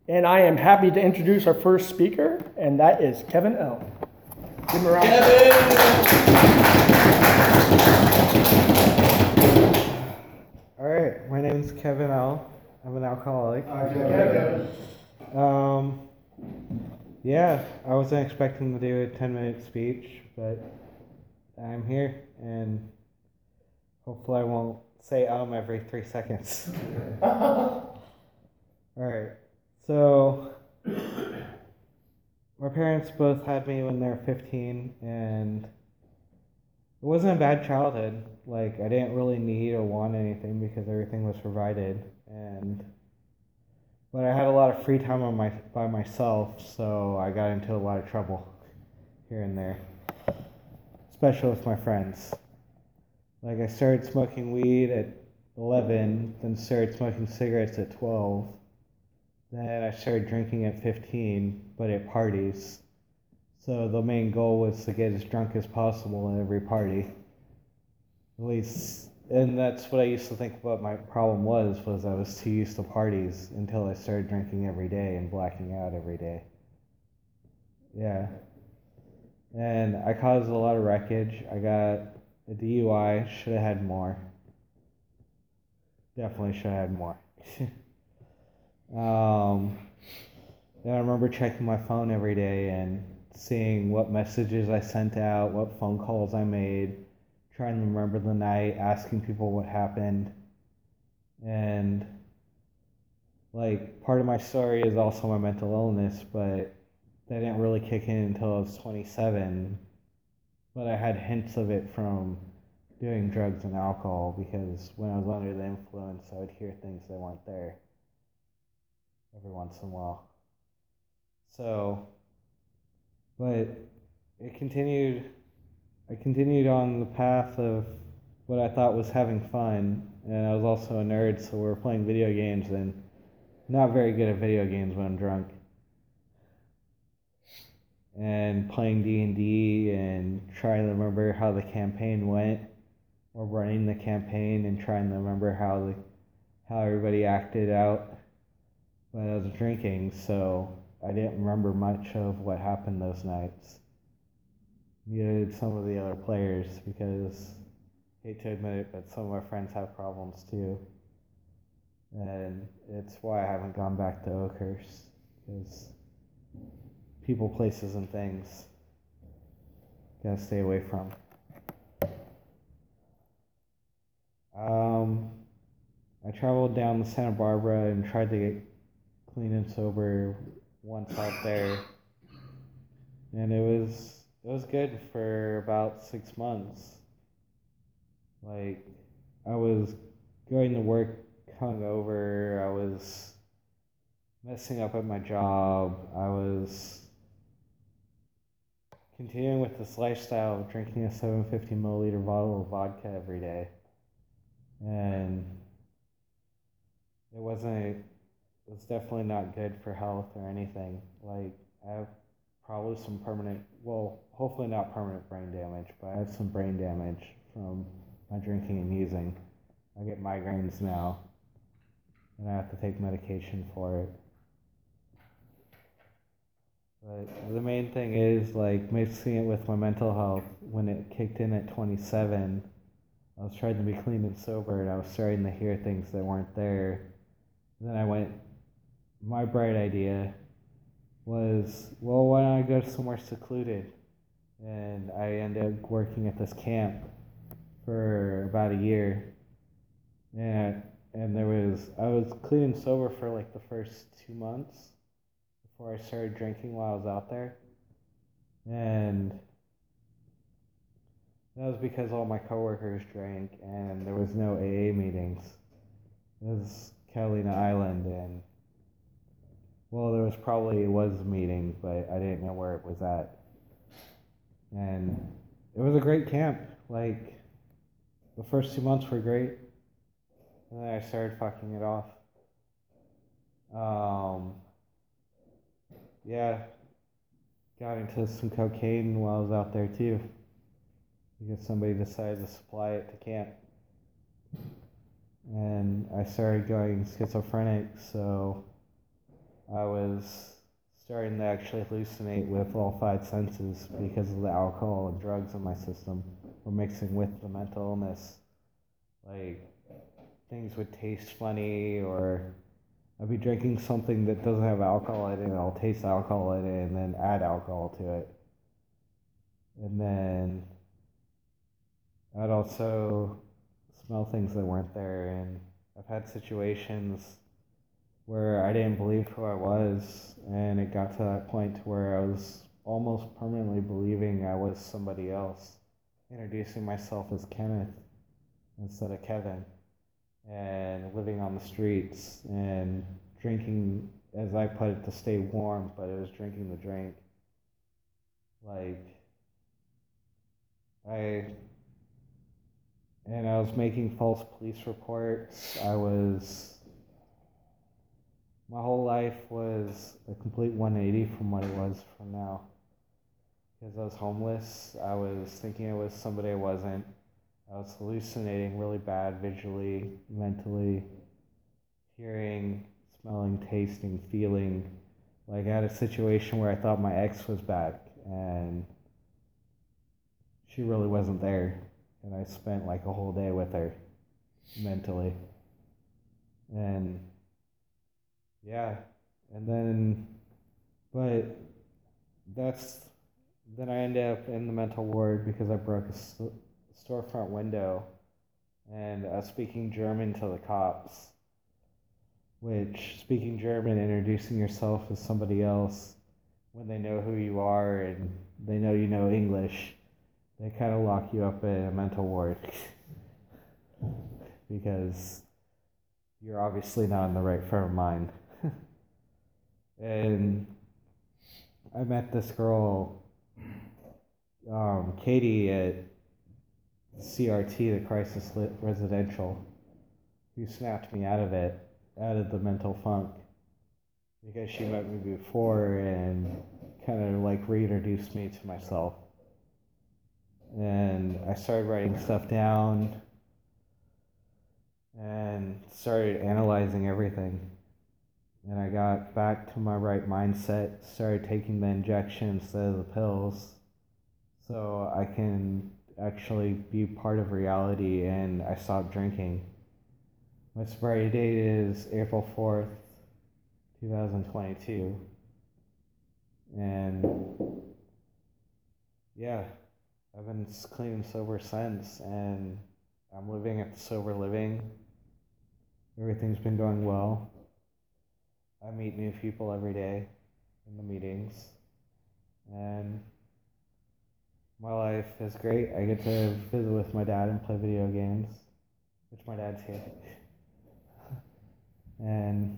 And I am happy to introduce our first speaker, and that is Kevin L. Give him a round. All right, my name is Kevin L. I'm an alcoholic. Yeah, I wasn't expecting to do a 10-minute speech, but I'm here, and hopefully I won't say every 3 seconds. All right, so my parents both had me when they were 15, and it wasn't a bad childhood. Like, I didn't really need or want anything because everything was provided, but I had a lot of free time by myself, so I got into a lot of trouble here and there, especially with my friends. Like, I started smoking weed at 11, then started smoking cigarettes at 12. Then I started drinking at 15, but at parties. So the main goal was to get as drunk as possible at every party. At least, and that's what I used to think what my problem was I was too used to parties until I started drinking every day and blacking out every day. Yeah. And I caused a lot of wreckage. I got a DUI, should have had more. Definitely should have had more. Then I remember checking my phone every day and seeing what messages I sent out, what phone calls I made, trying to remember the night, asking people what happened. And like, part of my story is also my mental illness, but that didn't really kick in until I was 27. But I had hints of it from doing drugs and alcohol, because when I was under the influence, I would hear things that weren't there every once in a while. So, but it continued. I continued on the path of what I thought was having fun, and I was also a nerd, so we were playing video games, and not very good at video games when I'm drunk. And playing D&D and trying to remember how the campaign went, or running the campaign and trying to remember how everybody acted out when I was drinking, so I didn't remember much of what happened those nights. Neither did some of the other players, because I hate to admit it, but some of my friends have problems too. And it's why I haven't gone back to Oakhurst, because people, places, and things gotta stay away from. I traveled down to Santa Barbara and tried to get clean and sober once out there, and it was good for about 6 months. Like, I was going to work hungover, I was messing up at my job, I was continuing with this lifestyle of drinking a 750 milliliter bottle of vodka every day, and it was definitely not good for health or anything. Like, I have probably some hopefully not permanent brain damage, but I have some brain damage from my drinking and using. I get migraines now, and I have to take medication for it. But the main thing is, like, mixing it with my mental health. When it kicked in at 27, I was trying to be clean and sober, and I was starting to hear things that weren't there. And then my bright idea was, well, why don't I go somewhere secluded? And I ended up working at this camp for about a year. And I was clean and sober for like the first 2 months before I started drinking while I was out there. And that was because all my coworkers drank and there was no AA meetings. It was Catalina Island, and well, there was a meeting, but I didn't know where it was at. And it was a great camp. Like, the first 2 months were great, and then I started fucking it off. Yeah, got into some cocaine while I was out there too, because somebody decided to supply it to camp. And I started going schizophrenic, so I was starting to actually hallucinate with all five senses because of the alcohol and drugs in my system were mixing with the mental illness. Like, things would taste funny, or I'd be drinking something that doesn't have alcohol in it, and I'll taste alcohol in it and then add alcohol to it. And then I'd also smell things that weren't there, and I've had situations where I didn't believe who I was, and it got to that point where I was almost permanently believing I was somebody else, introducing myself as Kenneth instead of Kevin, and living on the streets and drinking, as I put it, to stay warm, but it was drinking the drink. Like, I was making false police reports. My whole life was a complete 180 from what it was from now. Because I was homeless, I was thinking I was somebody I wasn't. I was hallucinating really bad visually, mentally, hearing, smelling, tasting, feeling. Like, I had a situation where I thought my ex was back, and she really wasn't there. And I spent like a whole day with her, mentally. And yeah, and then, but then I ended up in the mental ward because I broke a storefront window, and I was speaking German to the cops, which, speaking German, introducing yourself as somebody else, when they know who you are and they know you know English, they kind of lock you up in a mental ward because you're obviously not in the right frame of mind. And I met this girl, Katie, at CRT, the Crisis Residential, who snapped me out of it, out of the mental funk, because she met me before and kind of like reintroduced me to myself. And I started writing stuff down and started analyzing everything. And I got back to my right mindset, started taking the injection instead of the pills, so I can actually be part of reality, and I stopped drinking. My sobriety date is April 4th, 2022. And yeah, I've been clean and sober since, and I'm living at the sober living. Everything's been going well. I meet new people every day in the meetings, and my life is great. I get to visit with my dad and play video games, which my dad's here. And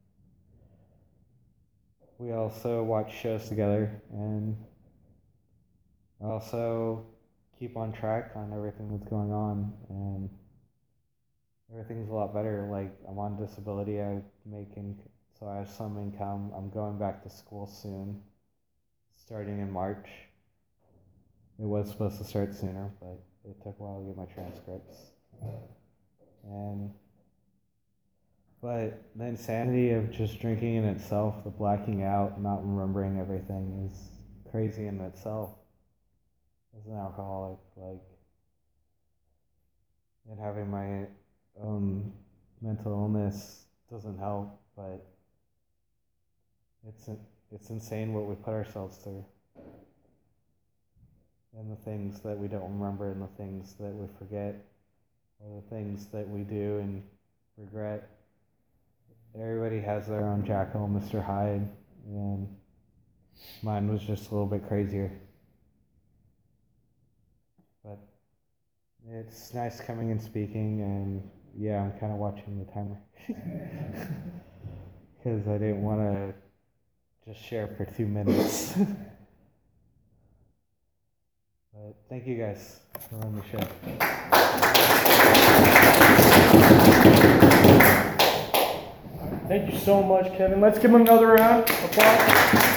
we also watch shows together, and I also keep on track on everything that's going on, and everything's a lot better. Like, I'm on disability, so I have some income. I'm going back to school soon, starting in March. It was supposed to start sooner, but it took a while to get my transcripts. But the insanity of just drinking in itself, the blacking out, not remembering everything, is crazy in itself. As an alcoholic, and having my own mental illness doesn't help, but it's insane what we put ourselves through, and the things that we don't remember, and the things that we forget, or the things that we do and regret. Everybody has their own Jekyll and Mr. Hyde, and mine was just a little bit crazier. But it's nice coming and speaking, and yeah, I'm kind of watching the timer because I didn't want to just share for 2 minutes. But thank you guys for running the show. Thank you so much, Kevin. Let's give him another round of applause.